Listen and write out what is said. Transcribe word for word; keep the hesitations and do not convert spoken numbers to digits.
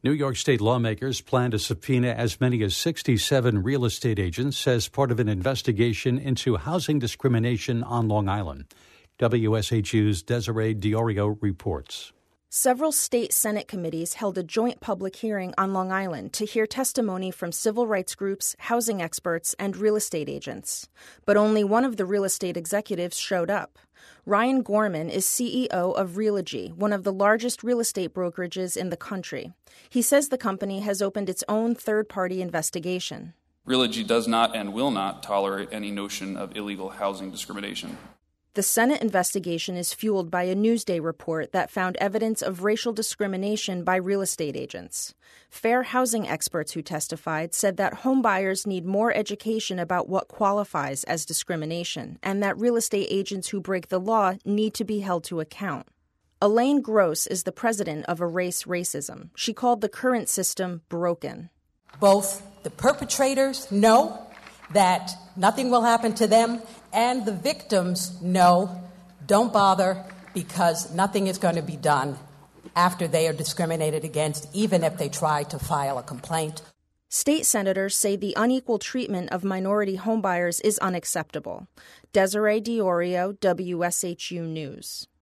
New York State lawmakers plan to subpoena as many as sixty-seven real estate agents as part of an investigation into housing discrimination on Long Island. W S H U's Desiree Diorio reports. Several state Senate committees held a joint public hearing on Long Island to hear testimony from civil rights groups, housing experts, and real estate agents. But only one of the real estate executives showed up. Ryan Gorman is C E O of Realogy, one of the largest real estate brokerages in the country. He says the company has opened its own third-party investigation. Realogy does not and will not tolerate any notion of illegal housing discrimination. The Senate investigation is fueled by a Newsday report that found evidence of racial discrimination by real estate agents. Fair housing experts who testified said that homebuyers need more education about what qualifies as discrimination, and that real estate agents who break the law need to be held to account. Elaine Gross is the president of Erase Racism. She called the current system broken. Both the perpetrators know that nothing will happen to them, and the victims know, don't bother, because nothing is going to be done after they are discriminated against, even if they try to file a complaint. State senators say the unequal treatment of minority homebuyers is unacceptable. Desiree Diorio, W S H U News.